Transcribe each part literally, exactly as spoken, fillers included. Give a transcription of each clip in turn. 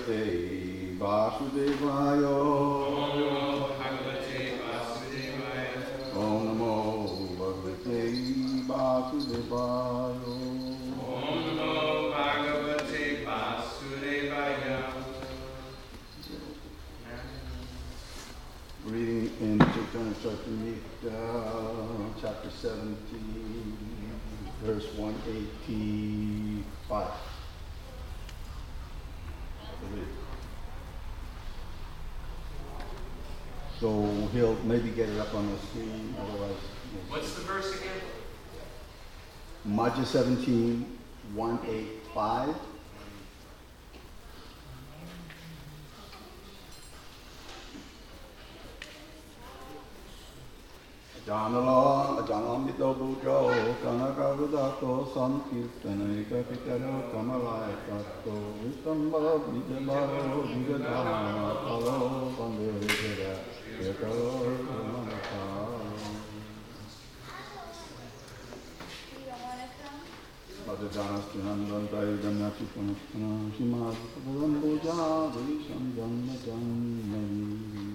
Bhagavate Vasudevaya. Om Namo Bhagavate Vasudevaya. Om Namo Bhagavate Vasudevaya. Om Namo Bhagavate Vasudevaya. Reading in Chaitanya Charitamrita, chapter seventeen, verse one eighty-five. So he'll maybe get it up on the screen, otherwise. What's the verse again? Majja seventeen, one eighty-five. Janala, Janamito Bujo, Kanakarudato, Sankirtanaka Pitaro, Kamalaya Tato, Vistamba, Vijabaro, Vijadana, Palo, Pandurida, Yekaro, Manaka. Bhajajanas Tunandanta, Yudamyachi Punakana, Shimad, Purambuja, Visham Janma Janmani.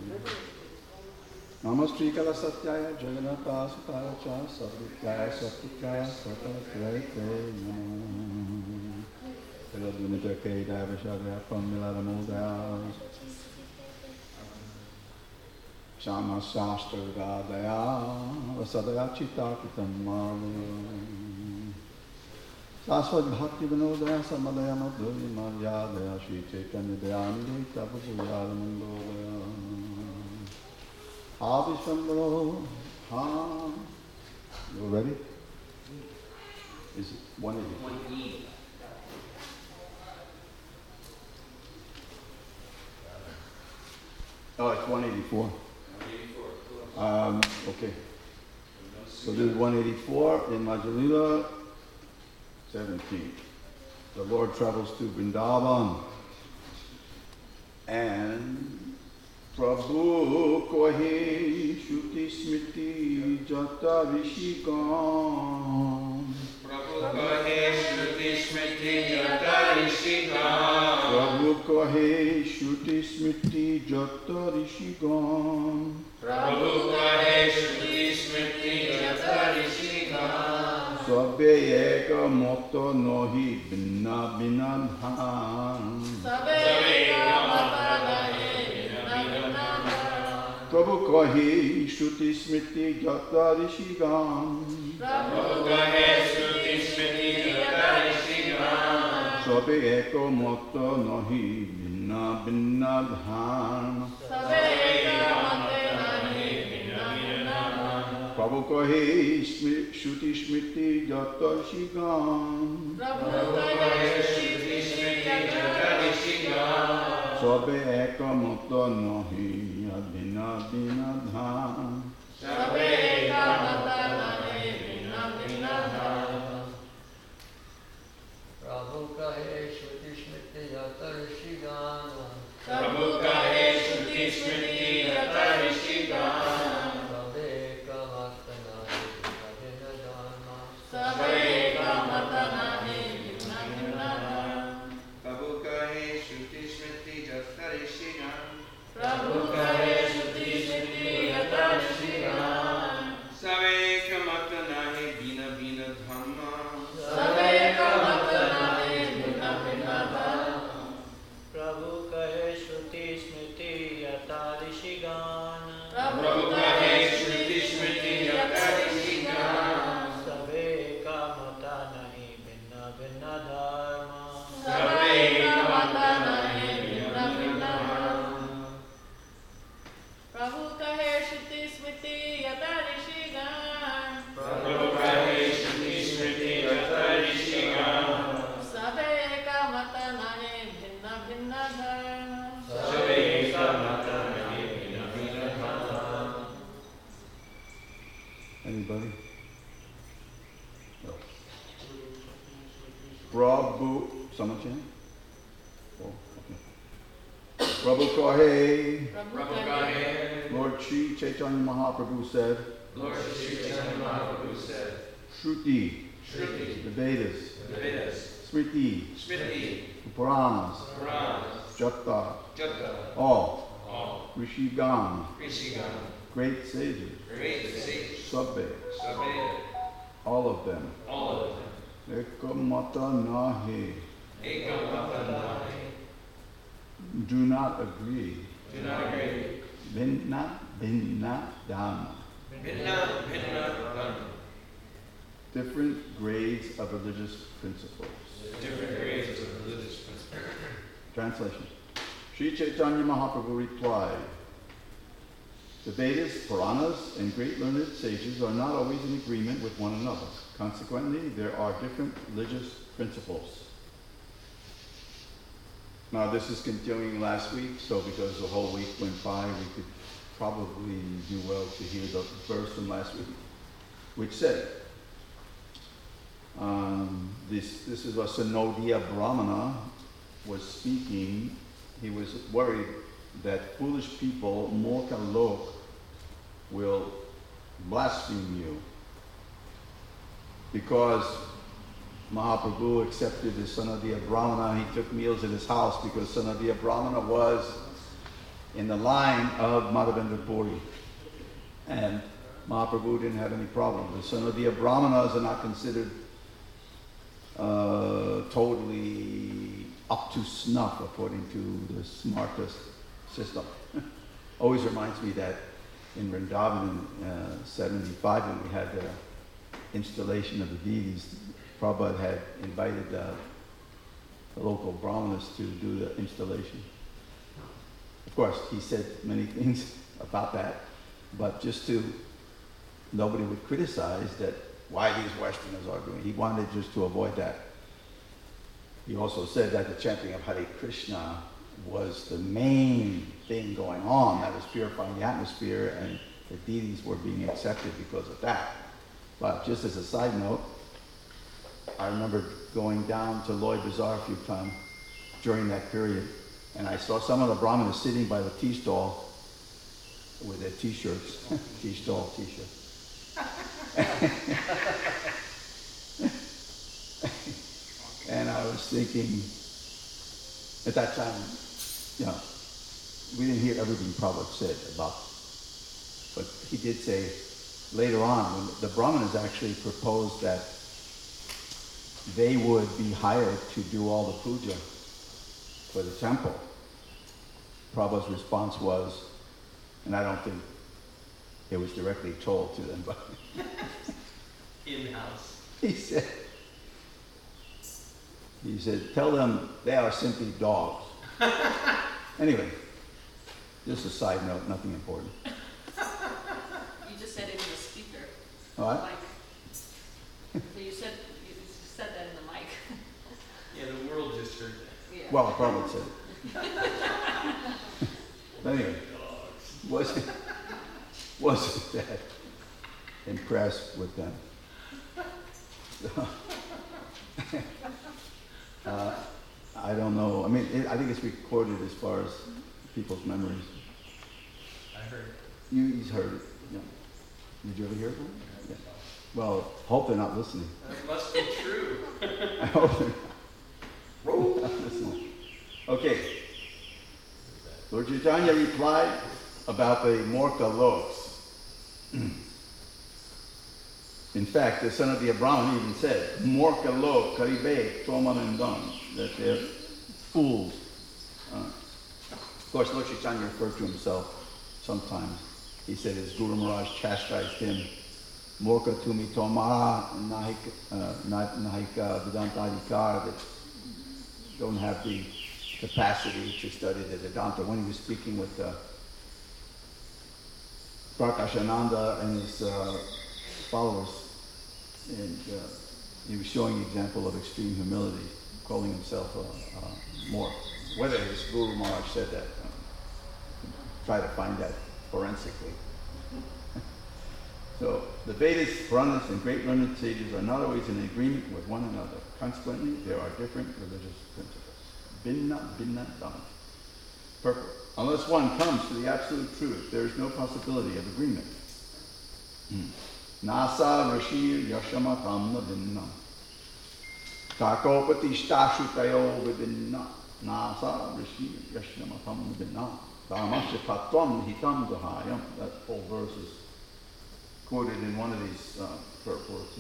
Namaste Kala Satyaya Jagannatha Sutaya Cha Satyaya Satyaya Satyaya Namo Eladunita Kedaya Vishadaya Pamila Mudaya Shama Shastra Gadaya Vasadaya Chitta Pitamma Saswad Bhakti Vinodaya Samadaya Madhuri Madhyadaya Shri Chaitanya Dayani Tapapuya Mandodaya Avishambaro, ha. You ready? Is it one eighty? One E. Oh, it's one eighty-four. one eighty-four. Um, okay. So this is one eighty-four in Majja seventeen. The Lord travels to Vrindavan and Prabhu kohe shuti smriti jata rishikam. Prabhu kohe shruti smriti jata rishikam. Prabhu kohe shuti smriti jata rishikam. Prabhu kohe shruti smriti jata rishikam. Sabbe eka moto nohi binna binna dhan. Sabbe eka moto nohi. Prabhu kohe shruti smriti jata rishigam. Prabhu kohe shruti smriti jata rishigam. Sabbe eko moto nohi binna binna dhan. Sabbe eka moto nohi binna binna dhan. Prabhu kohe shruti smriti jata rishigam. Prabhu kohe shruti smriti jata rishigam. Sabbe eko moto nohi binna binna dhan. Sabbe eka moto nohi binna binna dhan. Prabhu kahe shruti smriti jata rishigam. Prabhu kahe shruti smriti jata rishigam. Sabbe eka moto nohi binna binna dhan. Sabbe eka moto nohi binna binna dhan. Prabhu kahe shruti smriti jata rishikam. Prabhu kahe shruti smriti jata rishigam. Sabbe kamata nahi bina bina dhamma. Sabbe eka moto nohi binna binna dhan. Prabhu kahe shruti smriti jata rishigam. Prabhu kahe shruti smriti jata rishikam. Sabbe eka moto nahi binna binna dharma. Sabbe eka moto nohi binna binna dhan. Prabhu kahe shruti smriti jata rishigam. Prabhu kahe shruti smriti jata rishikam. Sabbe eka moto nohi binna binna dhan. Sabbe eka mata nahi bina bina dhamma. Anybody? No. Prabhu, someone chant? Oh, okay. Prabhu kohe. Prabhu kahe. Lord Sri Chaitanya Mahaprabhu said, Lord Sri Chaitanya Mahaprabhu said, Shruti, Shruti, the Vedas, the Vedas, Smriti, Smriti, Puranas, Puranas, Jata, Jata, all, all, Rishigan, Rishigan, great sages, great sages, Sabbe, Sabeda, all of them. all of them, Ekamata nahi, Ekamatanahi, do not agree. do not agree, Binna, binna, dhamma. Bhinna, Bhinna, Dhamma, Different grades of religious principles. different grades of religious principles. Translation. Sri Chaitanya Mahaprabhu replied, the Vedas, Puranas, and great learned sages are not always in agreement with one another. Consequently, there are different religious principles. Now, this is continuing last week, so because the whole week went by, we could probably do well to hear the verse from last week, which said, um, this, this is a Sanodia Brahmana was speaking. He was worried that foolish people, Moka Lok, will blaspheme you because Mahaprabhu accepted the Sanadiya Brahmana. He took meals at his house because Sanadiya Brahmana was in the line of Madhavendra Puri. And Mahaprabhu didn't have any problem. The Sanadiya Brahmanas are not considered uh, totally up to snuff according to the smartest system. Always reminds me that in Vrindavan in uh, seventy-five when we had the installation of the deities, Prabhupada had invited uh, the local brahmanas to do the installation. Of course, he said many things about that, but just to, nobody would criticize that why these Westerners are doing. He wanted just to avoid that. He also said that the chanting of Hare Krishna was the main thing going on that was purifying the atmosphere, and the deities were being accepted because of that. But just as a side note, I remember going down to Lloyd Bazaar a few times during that period, and I saw some of the brahmanas sitting by the tea stall with their t-shirts, tea stall t-shirts. And I was thinking, at that time, you know, we didn't hear everything Prabhupada said about, but he did say later on, when the Brahmanas actually proposed that they would be hired to do all the puja for the temple. Prabhupada's response was, and I don't think it was directly told to them, but In-house. he said, he said, tell them they are simply dogs. Anyway, just a side note, nothing important. You just said it in the speaker. What? Mic. So you said, you said that in the mic. Yeah, the world just heard that. Yeah. Well, Prabhupada said it. But anyway, wasn't, wasn't that impressed with them. So, uh, I don't know. I mean, it, I think it's recorded as far as people's memories. I heard. You, he's heard it. Yeah. Did you ever hear it? Yeah. Well, hope they're not listening. That must be true. I hope they're not, not listening. Okay. Lord Chaitanya replied about the Morka Loks. In fact, the son of the Brahman even said, Morka Lok, Karibe, Tomanandam, that they're fools. Uh, of course, Lord Chaitanya referred to himself sometimes. He said his Guru Maharaj chastised him, Morka Tumi Toma, Nahika Vedantadikar, that don't have the capacity to study the Vedanta. When he was speaking with uh, Prakashananda and his uh, followers, and uh, he was showing an example of extreme humility, calling himself a, a more. Whether his Guru Maharaj said that, uh, try to find that forensically. So the Vedas, Puranas, and great learned sages are not always in agreement with one another. Consequently, there are different religious principles. Binna, binna, dhamma. Purport. Unless one comes to the absolute truth, there is no possibility of agreement. Nasa Rashir Yashama Kamna Binna. Kakopati Stashutayo Vidinna Nasa Rishi Yashnamatam Vidinna Dharmasya Tatvam Hitam Dahayam. That whole verse is quoted in one of these uh, purports.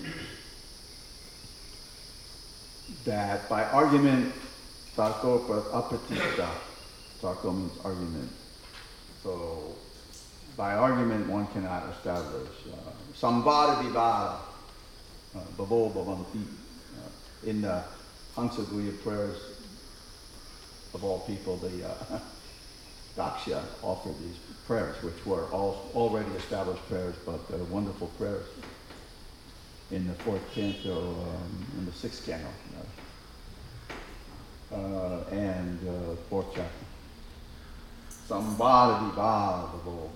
That by argument, Tako Apatita, Tako means argument. So by argument one cannot establish Samvada Vivada, Babo Bhavanti. In the Hansaguya prayers of all people, the uh, Daksha offered these prayers, which were all already established prayers, but they're wonderful prayers. In the fourth canto, um, in the sixth canto, uh, and uh, fourth chapter. Sambhara Vivada Babo,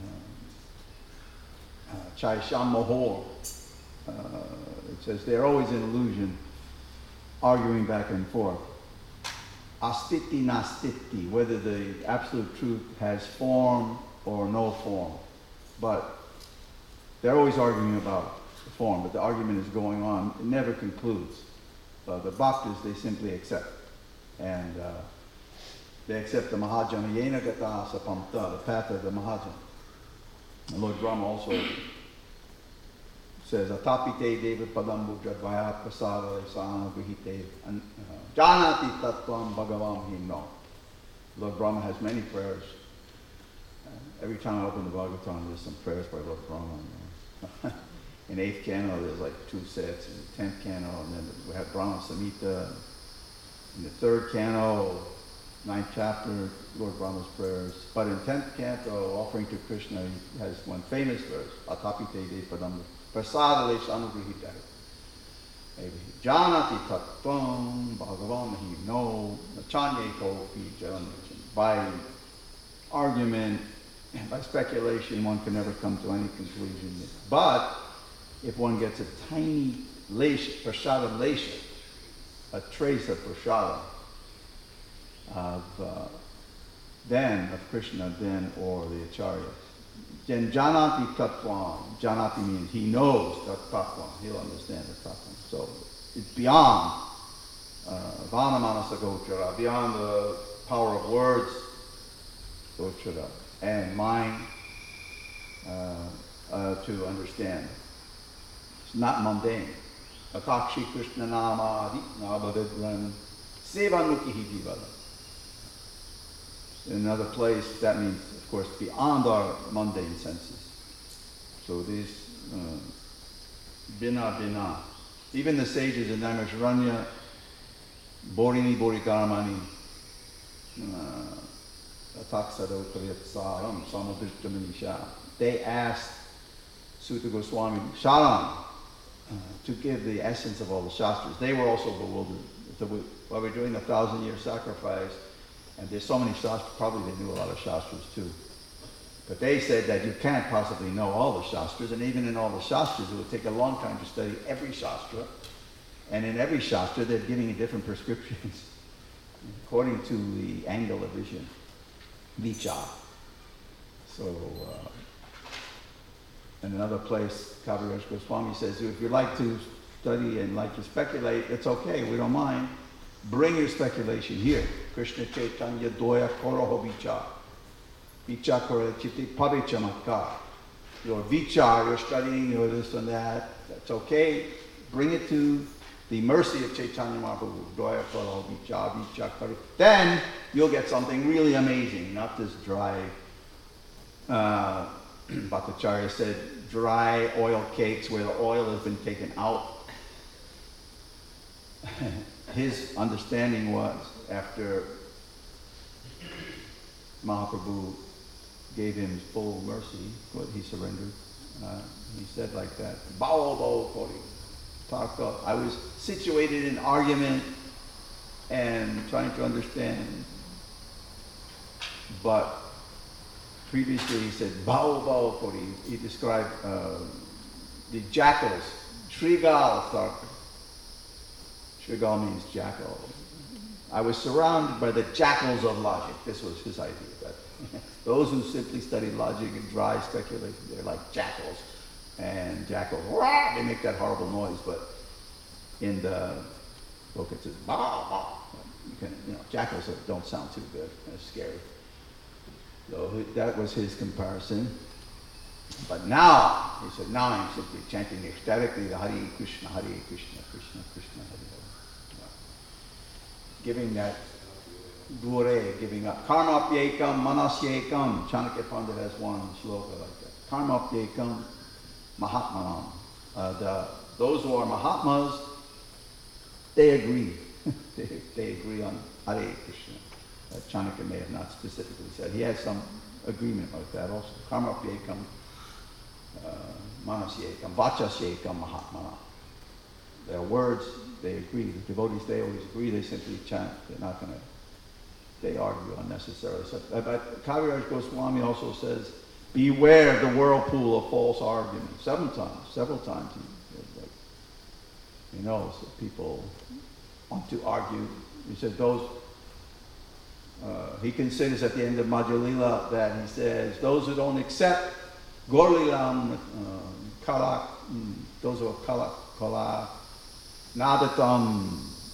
Chaisham Mohor. It says they're always in illusion, arguing back and forth. Astiti nastiti, whether the absolute truth has form or no form. But they're always arguing about the form, but the argument is going on. It never concludes. Uh, the bhaktas, they simply accept. And uh, they accept the Mahajana Yena Gata Sapamta, the path of the Mahajana. And Lord Brahma also says, Atapite Deva Padambu Jadvaya Prasada Sana Vihite Janati Tattvam Bhagavam Himno. Lord Brahma has many prayers. Uh, every time I open the Bhagavatam, there's some prayers by Lord Brahma. You know. In eighth canto, there's like two sets. In the tenth canto, and then we have Brahma Samhita. In the third canto, ninth chapter, Lord Brahma's prayers. But in tenth canto, offering to Krishna, he has one famous verse, Atapite Deva Padambu. Prasada Anugrihita. Janati Tattvam Bhagavam Hi No Nachanye Kopi Jalanachan. By argument, by speculation, one can never come to any conclusion. But if one gets a tiny lesha, prasada lesha, a trace of prasada of uh, then of Krishna, then or the acharyas. Then janati tattvam. Janati means he knows that tattvam. He'll understand the tattvam. So it's beyond vana manasa gochara, beyond the power of words, gochara, and mind uh, uh, to understand. It's not mundane. Atakshi Krishna namadi nabadidran sevanukihi divada. In another place, that means, of course, beyond our mundane senses. So these uh, bina bina, even the sages in Naimisharanya, Borini Borikarmani, Ataksado Kriyatsaram, Samadrishtamanicha, they asked Sutta Goswami, Sharam, uh, to give the essence of all the Shastras. They were also bewildered. So we, while we're doing a thousand year sacrifice, and there's so many Shastras, probably they knew a lot of Shastras too. But they said that you can't possibly know all the Shastras, and even in all the Shastras, it would take a long time to study every Shastra. And in every Shastra, they're giving you different prescriptions according to the angle of vision, vichar. So, uh, in another place, Kaviraj Goswami says, if you like to study and like to speculate, it's okay, we don't mind. Bring your speculation here. Krishna Chaitanya Doya Koroho Vichar. Vichar Koroho Chitti Pavicamakkar. Your vichar, you're studying, you're this and that, that's okay. Bring it to the mercy of Chaitanya Mahaprabhu. Doya Koroho Vichar, Vichar Koroho. Then you'll get something really amazing, not this dry, uh, Bhattacharya said, dry oil cakes where the oil has been taken out. His understanding was, after Mahaprabhu gave him full mercy, he surrendered. Uh, he said like that, Bao Bao Kori, Taka. I was situated in argument and trying to understand. But previously he said, Bao Bao Kori. He described uh, the jackals, Shrigal Tarka. Shrigal means jackal. I was surrounded by the jackals of logic. This was his idea. That those who simply study logic and dry speculation, they're like jackals. And jackals, rah, they make that horrible noise. But in the spoke, it says, bah, bah. You can, you know, jackals don't sound too good. They're scary. So that was his comparison. But now, he said, now I'm simply chanting ecstatically the Hare Krishna, Hare Krishna, Krishna, Krishna, Hare Hare. Giving that gure, giving up. Karmapyekam, manasyekam. Chanakya Pandit has one shloka like that. Karmapyekam, mahatmanam. Uh, the, those who are Mahatmas, they agree. they, they agree on Hare Krishna. Uh, Chanakya may have not specifically said. He has some agreement like that also. Karmapyekam, uh, manasyekam, vachasyekam, mahatmanam. Their words, they agree. The devotees, they always agree. They simply chant. They're not going to, they argue unnecessarily. So, uh, but Kaviraj Goswami also says, beware the whirlpool of false arguments. Seven times, several times. He, like, he knows that people want to argue. He said those, uh, he considers at the end of Madhya Lila that he says, those who don't accept Gorlilam, uh, Kalak, mm, those who are Kalak, Kalak, Nadatam.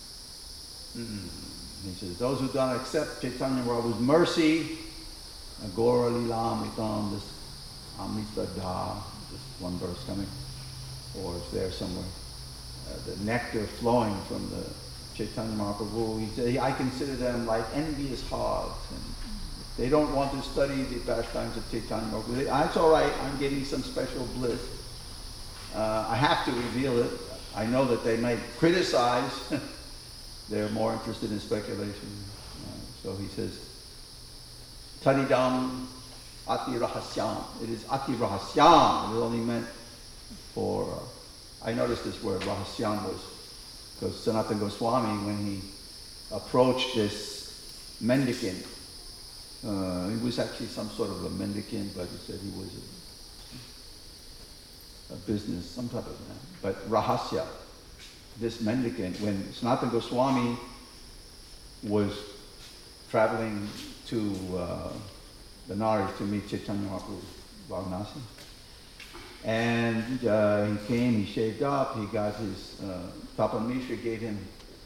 Mm. He says, those who don't accept Chaitanya Prabhu's mercy, Agora Lilam Itam, this Amrita Da, this one verse coming, or it's there somewhere. Uh, the nectar flowing from the Chaitanya Mahaprabhu. He said, I consider them like envious hogs. And if they don't want to study the pastimes of Chaitanya Mahaprabhu, that's all right, I'm getting some special bliss. Uh, I have to reveal it. I know that they might criticize. They're more interested in speculation. Uh, so he says, Taridam Ati Rahasyam. It is Ati Rahasyam. It is only meant for, uh, I noticed this word, Rahasyam, was because Sanatana Goswami, when he approached this mendicant, uh, he was actually some sort of a mendicant, but he said he was a, a business, some type of man. But Rahasya, this mendicant, when Sanatana Goswami was traveling to uh, Benares to meet Chaitanya Mahaprabhu, Varanasi, and uh, he came, he shaved up, he got his, uh, Tapan Mishra gave him,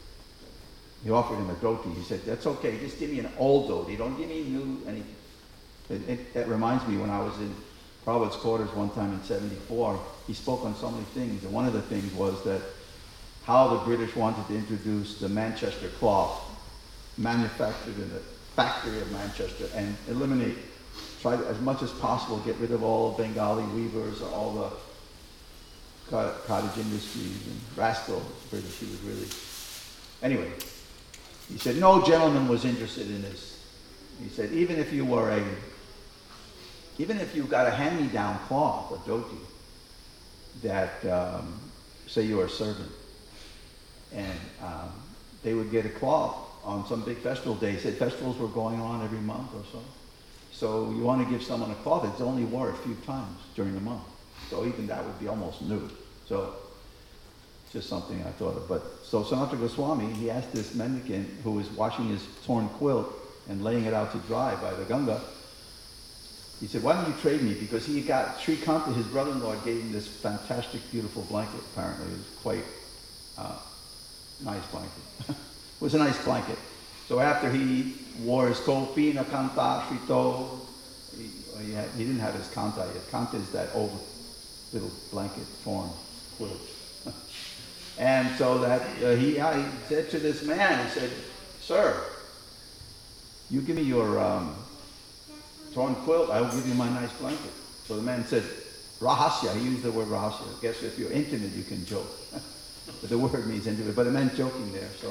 he offered him a dhoti. He said, that's okay, just give me an old dhoti, don't give me new anything. It, it, it reminds me when I was in Prabhupada's quarters one time in seventy-four, he spoke on so many things, and one of the things was that how the British wanted to introduce the Manchester cloth manufactured in the factory of Manchester and eliminate, try to, as much as possible, get rid of all the Bengali weavers, all the cottage industries, and rascal British. He was really, anyway, he said no gentleman was interested in this. He said even if you were a, even if you got a hand-me-down cloth, a dhoti, that um, say you were a servant, and um, they would get a cloth on some big festival day. He said festivals were going on every month or so. So you want to give someone a cloth, it's only worn a few times during the month. So even that would be almost new. So just something I thought of. But so Sanatana Goswami, he asked this mendicant who was washing his torn quilt and laying it out to dry by the Ganga. He said, why don't you trade me? Because he got, Sri Kanta, his brother-in-law, gave him this fantastic, beautiful blanket, apparently. It was quite uh, nice blanket. It was a nice blanket. So after he wore his kopina kanta shrito, he, he, had, he didn't have his kanta yet. Kanta is that old little blanket torn quilt. And so that uh, he, uh, he said to this man, he said, sir, you give me your um, torn quilt, I will give you my nice blanket. So the man said, rahasya, he used the word rahasya. I guess if you're intimate, you can joke. But the word means intimate, but it meant joking there. So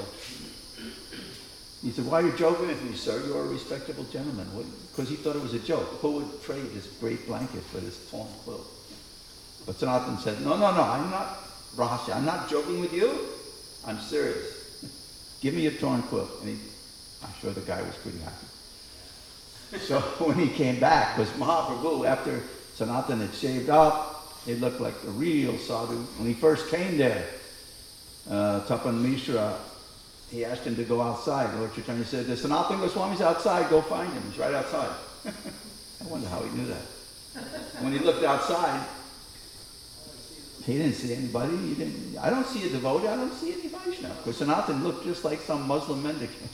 he said, why are you joking with me, sir? You're a respectable gentleman. Because he thought it was a joke. Who would trade this great blanket for this torn quilt? But Sanatana said, no, no, no, I'm not rahasya. I'm not joking with you. I'm serious. Give me your torn quilt. And he, I'm sure the guy was pretty happy. So when he came back, because Mahaprabhu, after Sanatana had shaved up, it looked like a real sadhu. When he first came there, uh, Tapan Mishra, he asked him to go outside. Lord Chaitanya said, the Sanatana Goswami's outside, go find him. He's right outside. I wonder how he knew that. When he looked outside, He didn't see anybody. He didn't. I don't see a devotee. I don't see any Vaishnava. Because Sanatan looked just like some Muslim mendicant.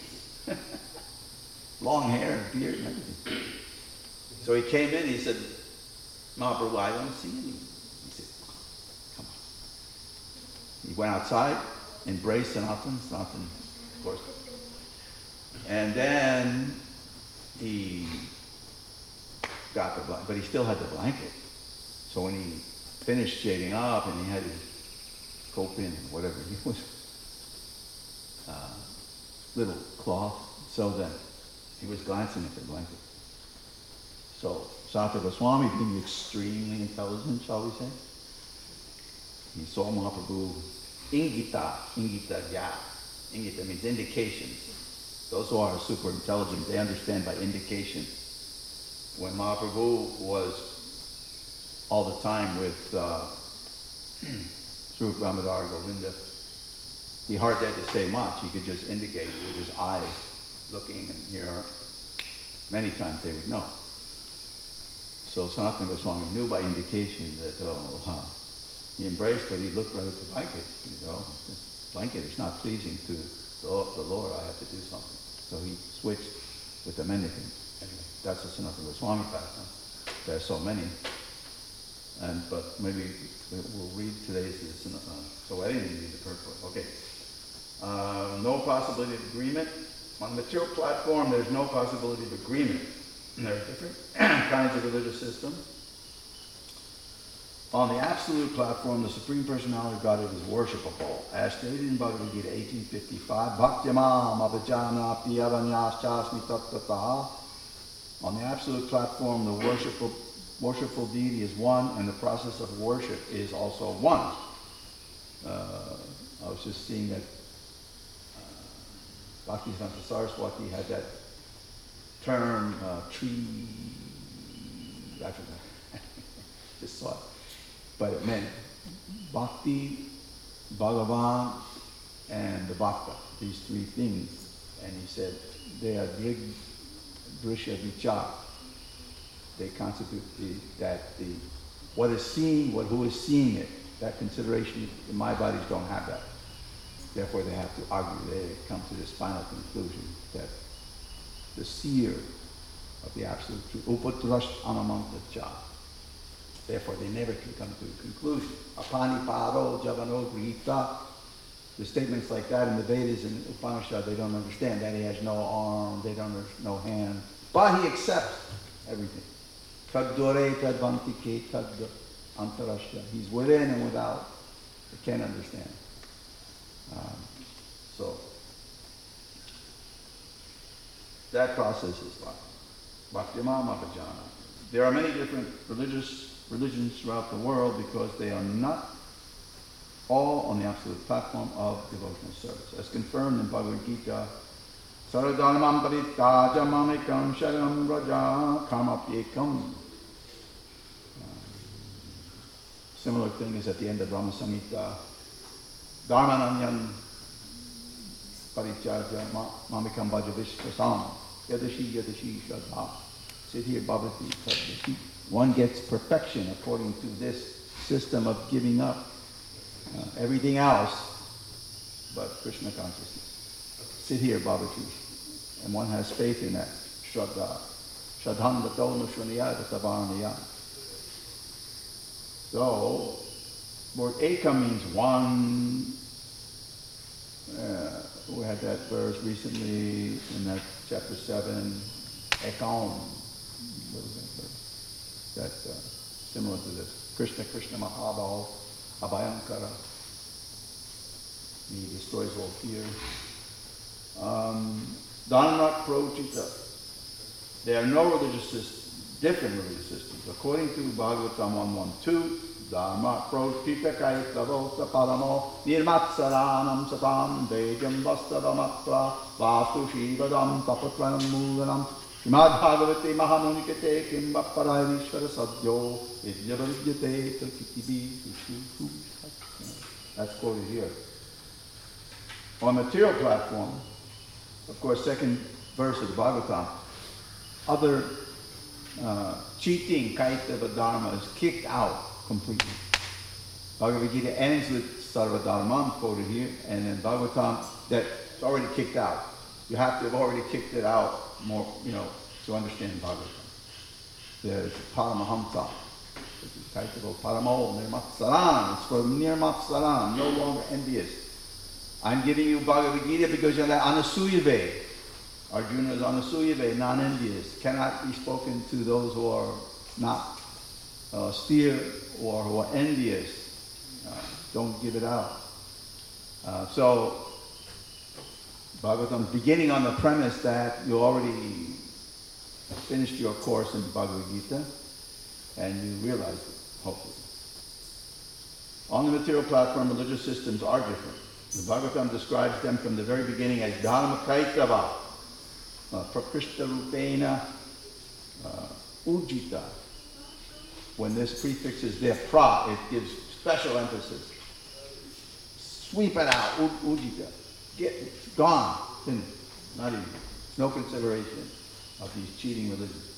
Long hair, beard, and everything. So he came in. He said, Mahaprabhu, I don't see any. He said, come on. He went outside, embraced Sanatan. Sanatan, of course. And then he got the blanket, but he still had the blanket. So when he finished shading up and he had his kopin and whatever he was, uh, little cloth, so then he was glancing at the blanket. So Sanatana Goswami, being extremely intelligent, shall we say, he saw Mahaprabhu ingita, ingita ya. Ingita means indications. Those who are super intelligent, they understand by indication. When Mahaprabhu was all the time with uh, Swarup Damodar Govinda, he hardly had to say much. He could just indicate with his eyes looking, and here many times they would know. So Sanatana Goswami knew by indication that, oh, huh. He embraced, but he looked right at the blanket. You know, this blanket is not pleasing to the, the Lord. I have to do something. So he switched with the mendicant. Anyway, that's the Sanatana Goswami pattern. There are so many. And but maybe we'll read today's. Uh, so I didn't read the purport. Okay. Uh, no possibility of agreement. On the material platform, there's no possibility of agreement. And there are different kinds of religious systems. On the absolute platform, the Supreme Personality of Godhead is worshipable. As stated in Bhagavad Gita eighteen fifty-five, Bhaktyamam abhijana piyavanyas chasmi tattataha. On the absolute platform, the worshipful, worshipful deity is one, and the process of worship is also one. Uh, I was just seeing that uh, Bhaktisiddhanta Saraswati had that term, uh, tree, I forgot, just saw it. But it meant Bhakti, Bhagavan, and the Bhakta, these three things. And he said they are Drig, Drishya, Vichar. They constitute the, that the, what is seen, what who is seeing it, that consideration, my bodies don't have that. Therefore they have to argue, they come to this final conclusion that the seer of the absolute truth, upatrash anamantacha. Therefore they never can come to a conclusion. Apani paro javano grita. The statements like that in the Vedas and Upanishad, they don't understand that he has no arm, they don't have no hand. But he accepts everything. Tadore tadvantike tad antarashya. He's within and without. They can't understand. Um, so that process is like Bhaktyamam abhijana. There are many different religious religions throughout the world because they are not all on the absolute platform of devotional service. As confirmed in Bhagavad Gita, Saradharmam paritta jamamekam sharanam raja kamapyekam. Similar thing is at the end of Brahma Samhita. Dharmananyan parichaja mamekam bhajavishvasam yadashi yadashi shadha. Sit here, bhavati sadyashi. One gets perfection according to this system of giving up uh, everything else but Krishna consciousness. Sit here, bhavati. And one has faith in that. Shraddha. Shraddham gato nushvaniyat tavarniyat. So, word ekam means one. Uh, we had that verse recently in that chapter seven. Ekam. What was that verse? That uh, similar to this. Krishna, Krishna Mahabhava, Abhayankara. He destroys all fear. Um, Dhanrak Prochita. There are no religious systems, different religious systems. According to Bhagavatam one twelve, Dharma Prochita Kaitavota Paramo Nirmatsaranam Satam Vejam Vastavamatra Vastu Shivadam Tapatranam Mulanam Srimad Bhagavate Mahamunikate Kimba Parayishvara Sadyo Vidyavidyate Takitibi Vishu. That's quoted here. On material platform, of course, second verse of the Bhagavatam, other uh, cheating Kaitava Dharma is kicked out completely. Bhagavad Gita ends with Sarvadharman quoted here, and then Bhagavatam, that's already kicked out. You have to have already kicked it out more, you know, to understand Bhagavatam. There's Paramahamsa, which is titled Paramo Nirmatsaram. It's for Nirmatsaram, no longer envious. I'm giving you Bhagavad Gita because you're Anasuyave. Arjuna is Anasuyave, non-envious. Cannot be spoken to those who are not uh, austere or who are envious. Uh, don't give it out. Uh, so, Bhagavatam beginning on the premise that you already finished your course in Bhagavad Gita and you realize it, hopefully. On the material platform, religious systems are different. The Bhagavatam describes them from the very beginning as Dharmakaitava, uh, Prakrishta Rupena, uh, Ujita. When this prefix is there, pra, it gives special emphasis. Sweep it out, u- ujita. Get it, gone, finished. Not even. No consideration of these cheating religions.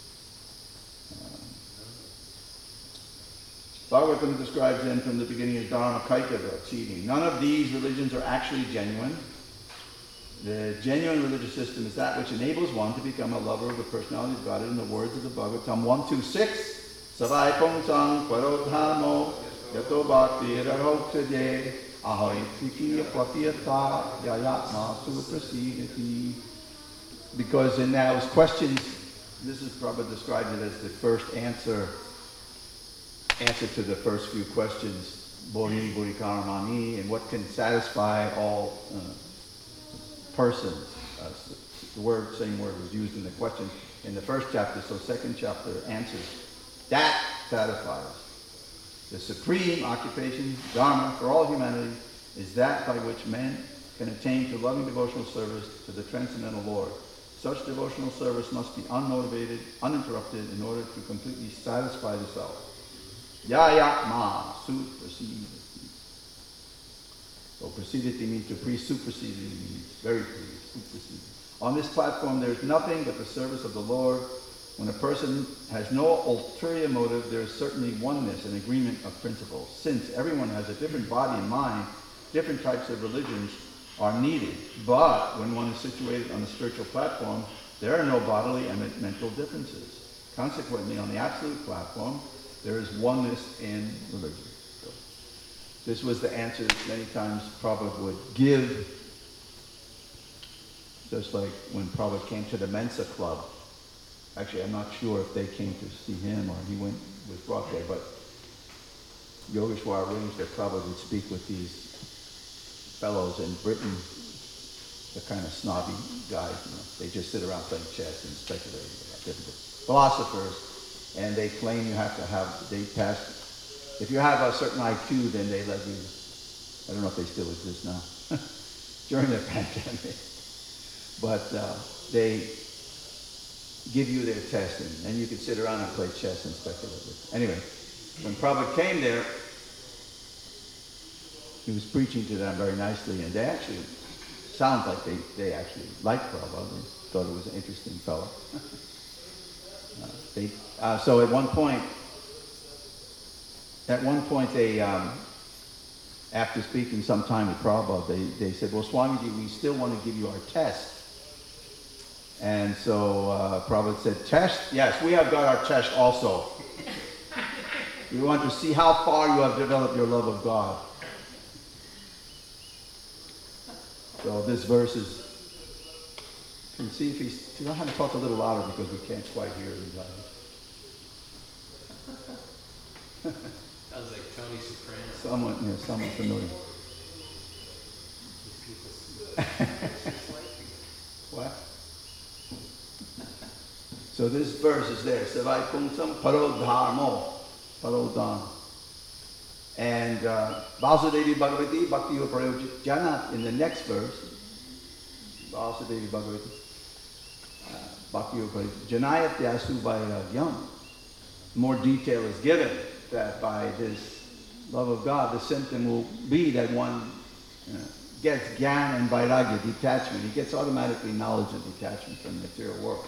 Um, Bhagavatam describes them from the beginning as dharma kaikava, cheating. None of these religions are actually genuine. The genuine religious system is that which enables one to become a lover of the personality of God in the words of the Bhagavatam one two six. Savai pongtang parodhamo yato bhakti rarhoktaje ahoy tikiya papiyata yayatma suprasidati. Because in those questions, this is probably described it as the first answer, answer to the first few questions, Bodhi, Bodhikaramani, and what can satisfy all uh, persons. Uh, the word, same word was used in the question in the first chapter, so second chapter answers. That satisfies. The supreme occupation, dharma, for all humanity, is that by which men can attain to loving devotional service to the transcendental Lord. Such devotional service must be unmotivated, uninterrupted, in order to completely satisfy the self. Yayatma suprasidati. So prasidati means to pre-supersede, means very pre-supersede. On this platform there is nothing but the service of the Lord. When a person has no ulterior motive, there is certainly oneness and agreement of principles. Since everyone has a different body and mind, different types of religions are needed. But when one is situated on the spiritual platform, there are no bodily and mental differences. Consequently, on the absolute platform, there is oneness in religion. So, this was the answer that many times Prabhupada would give, just like when Prabhupada came to the Mensa Club. Actually, I'm not sure if they came to see him or he went, was brought there, but Yogeshwar arranged that Prabhupada would speak with these fellows in Britain, the kind of snobby guys, you know. They just sit around playing chess and speculating about different philosophers, and they claim you have to have, they pass, if you have a certain I Q, then they let you, I don't know if they still exist now, during the pandemic, but uh, they give you their test, and, and you could sit around and play chess and speculate. Anyway, when Prabhupada came there, he was preaching to them very nicely, and they actually, sounds like they, they actually liked Prabhupada. They thought it was an interesting fellow. uh, they, uh, so at one point, at one point they, um, after speaking some time with Prabhupada, they, they said, well, Swamiji, we still want to give you our test. And so uh, Prabhupada said, test? Yes, we have got our test also. We want to see how far you have developed your love of God. So this verse is, can you see if he's, you know how to talk a little louder because we can't quite hear him. Sounds like Tony Soprano. Someone, yeah, someone familiar. What? So this verse is there. Savai Pungsam Parodharmo. Parodhan. And uh, Vasudevi Bhagavati Bhakti Uparayojana in the next verse. Vasudevi Bhagavati uh, Bhakti Uparayojana. Janayat Yasu Vairagyam. More detail is given that by this love of God, the symptom will be that one uh, gets gyan and vairagya, detachment. He gets automatically knowledge and detachment from the material world.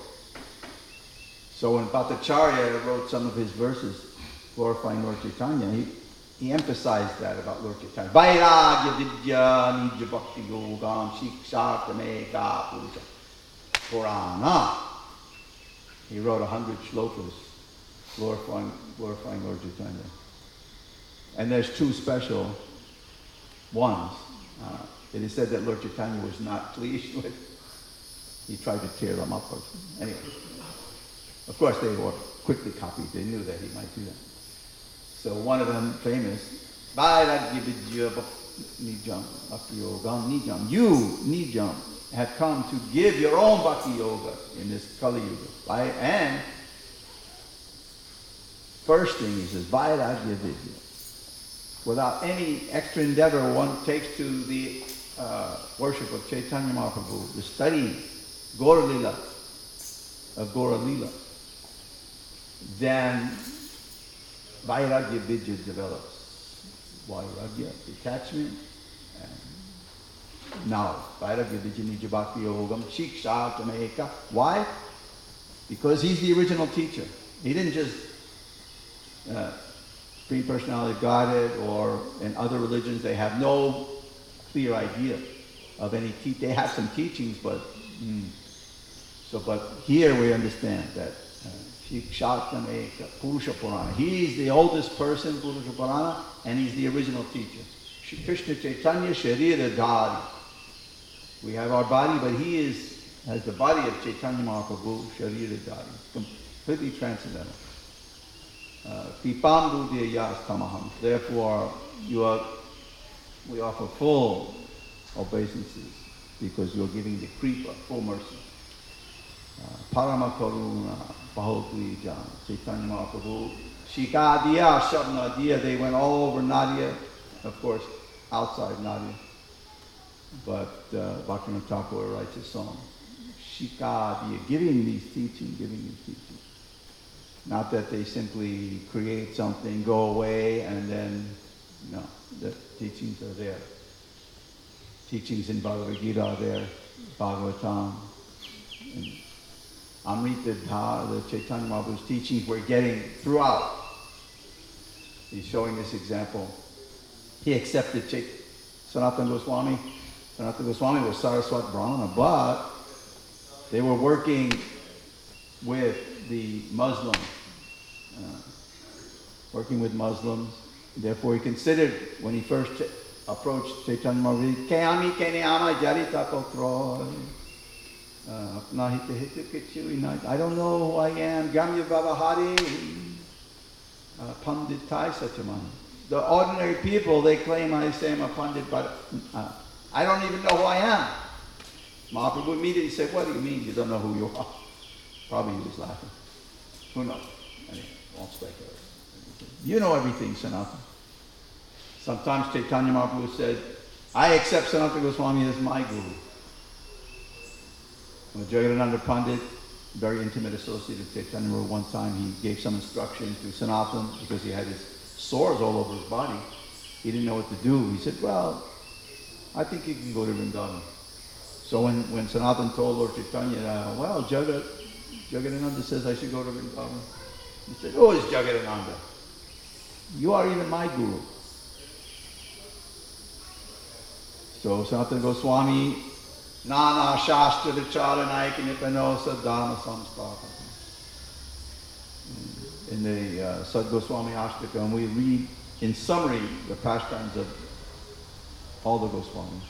So when Bhattacharya wrote some of his verses glorifying Lord Chaitanya, he, he emphasized that about Lord Chaitanya. Vairagya Vidya Nija Bhakti Yogam Shiksha Tameka Purusha Purana. He wrote a hundred shlokas glorifying, glorifying Lord Chaitanya. And there's two special ones. Uh, it is said that Lord Chaitanya was not pleased with. He tried to tear them up. Anyway, of course they were quickly copied. They knew that he might do that. So one of them famous, Vairagya Vidya Nijam Bhakti Yogam Nijam. You, Nijam, have come to give your own Bhakti Yoga in this Kali Yuga. Right? And first thing he says, Vairagya Vidya. Without any extra endeavor one takes to the uh, worship of Chaitanya Mahaprabhu, the study Gaura Lila, of Gaura Lila, then Vairagya Vidya develops. Vairagya, detachment, and now Vairagya Vidya Nija Bhakti Yogam Shiksha Tameka. Why? Because he's the original teacher. He didn't just uh, Supreme Personality of Godhead, or in other religions they have no clear idea of any te- they have some teachings, but mm, so but here we understand that Shikshatameka Purusha Purana. He's the oldest person, Purusha Purana, and he's the original teacher. Shri Krishna Chaitanya Sharira Dhari. We have our body, but he is has the body of Chaitanya Mahaprabhu, Sharira Dhari, completely transcendental. Pipam Budhyayas Tamaham. Therefore, you are, we offer full obeisances because you are giving the Kripa, full mercy. Parama Karuna, Bahokli Jan, Chaitanya Mahaprabhu, Shikadiya, Shabnadiya, they went all over Nadia, of course, outside Nadia. But uh, Bhaktivinoda Thakur writes a song, Shikadiya, giving these teachings, giving these teachings. Not that they simply create something, go away, and then, no, the teachings are there. Teachings in Bhagavad Gita are there, Bhagavatam, and Amrita Dha, the Chaitanya Mahaprabhu's teachings we're getting throughout. He's showing this example. He accepted Chait- Sanatana Goswami. Sanatana Goswami was Saraswat Brahmana, but they were working with the Muslims, uh, working with Muslims. Therefore, he considered, when he first ch- approached Chaitanya Mahaprabhu, Keami Kenyama Jarita Kotroy. I don't know who I am. Gamya Vavahari Panditai Sachaman. The ordinary people, they claim I say I'm a Pandit, but uh, I don't even know who I am. Mahaprabhu immediately said, what do you mean you don't know who you are? Probably he was laughing. Who knows? Anyway, won't speculate. You know everything, Sanatana. Sometimes Chaitanya Mahaprabhu said, I accept Sanatana Goswami as my guru. When Jagadananda Pandit, very intimate associate of Chaitanya Mahaprabhu, one time he gave some instruction to Sanatana because he had his sores all over his body. He didn't know what to do. He said, well, I think you can go to Vrindavan. So when, when Sanatana told Lord Chaitanya, uh, well, Jagat, Jagadananda says I should go to Vrindavan. He said, oh, it's Jagadananda. You are even my guru. So Sanatana Goswami, Nana Shastra Vicharanayika Nipanosa Dharma Samstapa. In the uh, Sad Goswami Ashtakam, we read in summary the pastimes of all the Goswamis.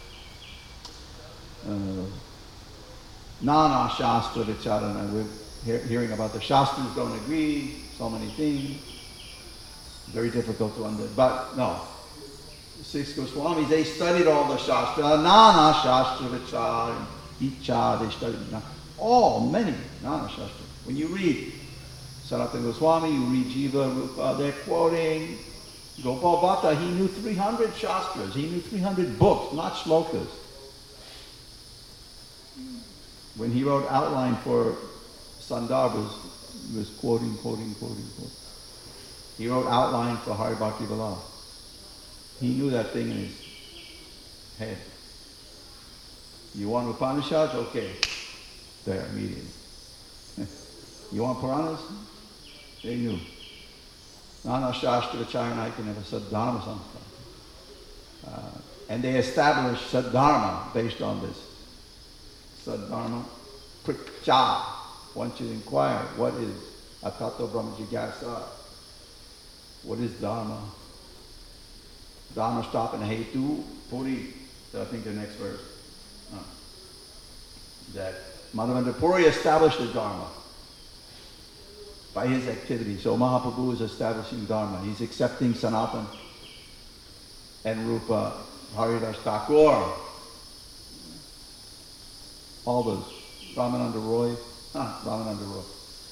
Uh, Nana Shastra Vicharana. We're hear, hearing about the Shastras don't agree, so many things. Very difficult to understand. But no, the six Goswamis, they studied all the Shastra. Nana Shastra Vichar, Icha, they studied all, many Nana Shastra. When you read Sanatana Goswami, you read Jiva, Rupa, they're quoting Gopal Bhatta. He knew three hundred Shastras. He knew three hundred books, not shlokas. When he wrote outline for Sandarbhas, he was quoting, quoting, quoting, quoting. He wrote outline for Hari Bhakti Vilas. He knew that thing in his head. You want Upanishads? Okay. There, immediately. You want Puranas? They knew. Nana Shastra Charanaikana Saddharma Samstha. Uh, and they established Saddharma based on this. Saddharma Pricha. Once you inquire, what is Atato Brahma Jigyasa? What is Dharma? Dharma Stapana Hetu Puri. So I think the next verse. Uh, that Madhavendra Puri established the Dharma by his activity. So Mahaprabhu is establishing Dharma. He's accepting Sanatan and Rupa, Haridas Thakur, all those. Ramananda Roy, ah, Ramananda Roy.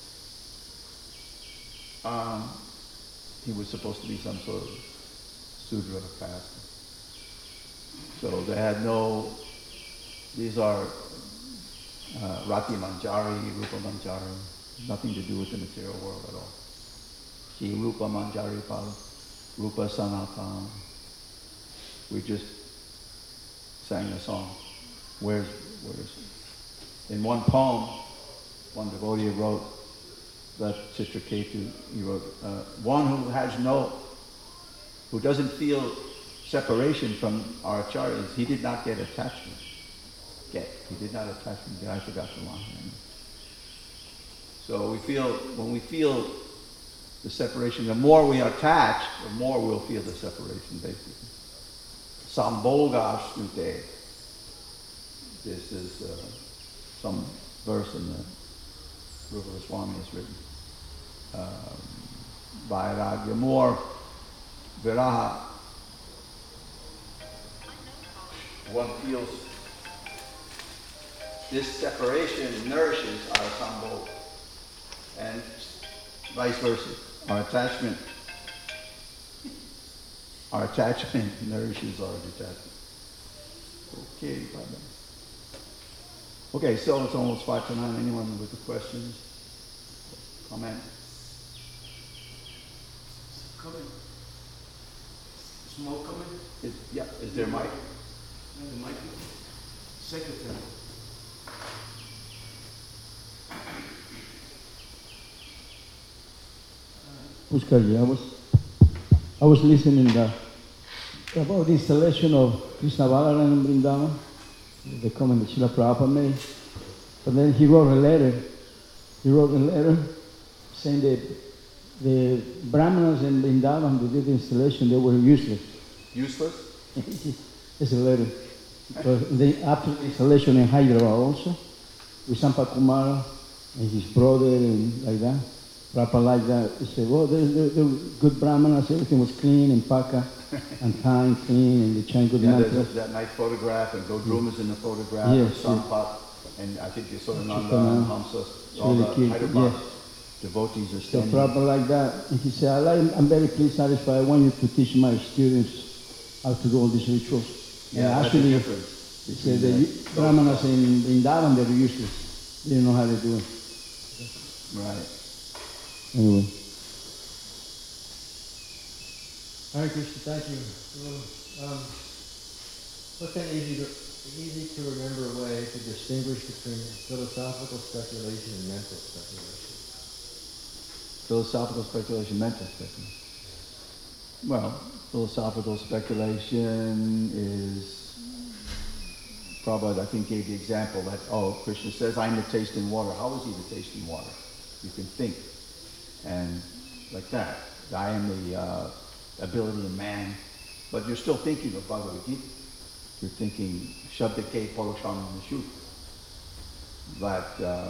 Um, he was supposed to be some sort of Sudra caste. So they had no, these are uh, Rati Manjari, Rupa Manjari, nothing to do with the material world at all. Ki Rupa Manjari Pala, Rupa Sanatan. We just sang a song. Where's, where's, in one poem, one devotee wrote that Chitraketu, he wrote, uh, one who has no, who doesn't feel separation from our acharyas, he did not get attachment. Get, he did not attachment. I forgot the line. So we feel, when we feel the separation, the more we are attached, the more we'll feel the separation, basically. Sambhoga Snute. This is uh, some verse in the Rupa Goswami has written. Um, Vairagya, more viraha. One feels this separation nourishes our sambhoga. And vice versa. Our attachment, our attachment nourishes our detachment. Okay, Baba. Okay, so it's almost five to nine. Anyone with the questions? Comment? Coming. Smoke coming? Is, yeah, is there a mic? No, the mic. Secretary. Pushkarji, I was, I was listening the, about the installation of Krishna Balaram in Vrindavan, the comment that Srila Prabhupada made. But then he wrote a letter, he wrote a letter saying that the Brahmanas in Vrindavan who did the installation, they were useless. Useless? It's a letter. But they, after the installation in Hyderabad also, with Sampa Kumara and his brother and like that, Prabhupada like that, he said, well, they're, they're, they're good Brahmanas, everything was clean and paka and kind, clean, and they chant good Yeah, mantras. there's that nice photograph, and Godrum is in the photograph, Yes, and yes. Sampat, and I think you saw Nanda Chittana. and Hamsa, It's all really the cute, Hyderabad yes. devotees are So standing. Prabhupada like that, and he said, I like, I'm very pleased, satisfied, I want you to teach my students how to do all these rituals. Yeah, and that's actually, the difference. he said between the that. Brahmanas in Vrindavan, they were useless. They didn't know how to do it. Right. Anyway. Hare Krishna, thank you. Um, what's an easy to, easy to remember way to distinguish between philosophical speculation and mental speculation? Philosophical speculation, mental speculation. Well, philosophical speculation is, Prabhupada, I think, gave the example that, oh, Krishna says, I'm the tasting water. How is he the tasting water? You can think. And like that. I am the uh, ability of man. But you're still thinking of Bhagavad Gita. You're thinking, Shabda Ke Porosham Nishu. But uh,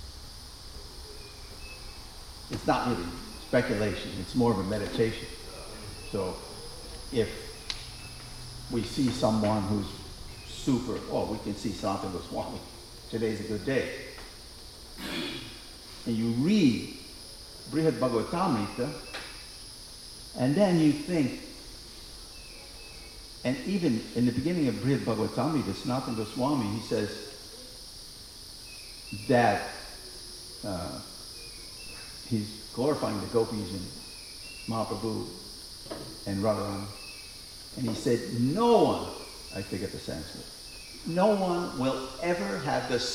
it's not really speculation. It's more of a meditation. So if we see someone who's super, oh, we can see Sanatana Goswami. Today's a good day. And you read Brihad Bhagavatamrita, and then you think, and even in the beginning of Brihad Bhagavatamrita, Sanatana Goswami, he says that uh, he's glorifying the gopis and Mahaprabhu and Radharani. And he said, no one, I forget the Sanskrit, no one will ever have the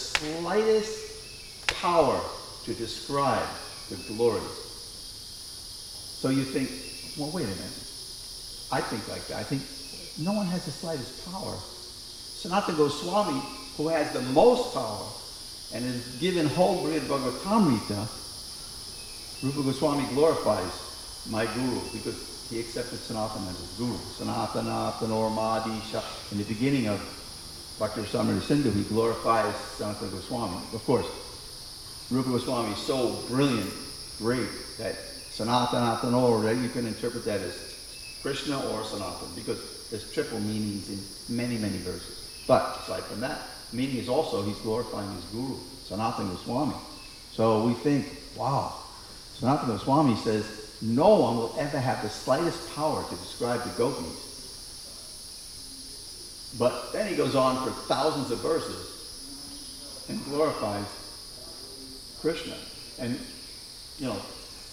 slightest power to describe the glories So you think, well, wait a minute. I think like that. I think no one has the slightest power. Sanatana Goswami, who has the most power and is given whole Brihad Bhagavatamrita, Rupa Goswami glorifies my guru because he accepted Sanatana as his guru. Sanatana, Tanor Madisha. In the beginning of Bhakti Rasamrita Sindhu, he glorifies Sanatana Goswami. Of course, Rupa Goswami is so brilliant, great, that Sanatana, Tanor, you can interpret that as Krishna or Sanatana, because there's triple meanings in many, many verses. But aside from that, meaning is also he's glorifying his guru, Sanatana Goswami. So we think, wow, Sanatana Goswami says no one will ever have the slightest power to describe the gopis. But then he goes on for thousands of verses and glorifies Krishna. And, you know,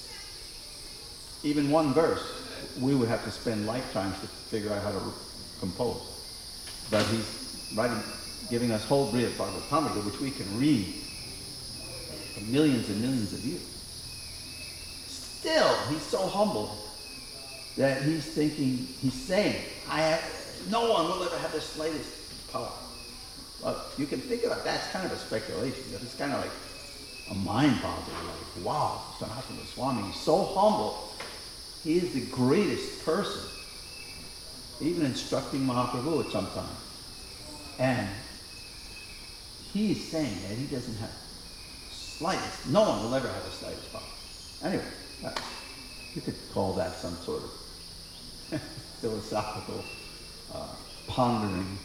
even one verse, we would have to spend lifetimes to figure out how to compose. But he's writing, giving us whole Brihad Bhagavatamrita, which we can read for millions and millions of years. Still, he's so humble that he's thinking, he's saying, I have, no one will ever have the slightest power. Well, you can think about that. That's kind of a speculation. It's kind of like a mind-boggler. Like, wow, Sanatana Goswami, he's so humble. He is the greatest person, even instructing Mahaprabhu at some time. And he's saying that he doesn't have slightest, no one will ever have the slightest power. Anyway, uh, you could call that some sort of philosophical uh, pondering.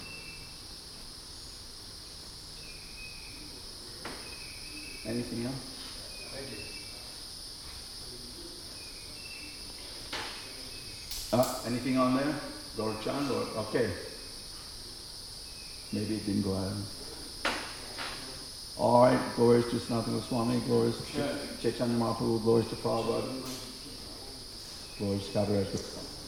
Anything else? Thank you. Uh, anything on there? Lord Chand? Or, okay. Maybe it didn't go out. All right. Glories to Sanatana Goswami. Glories to Chaitanya Mahaprabhu. Glories to Prabhupada. Glories to Kaviraj.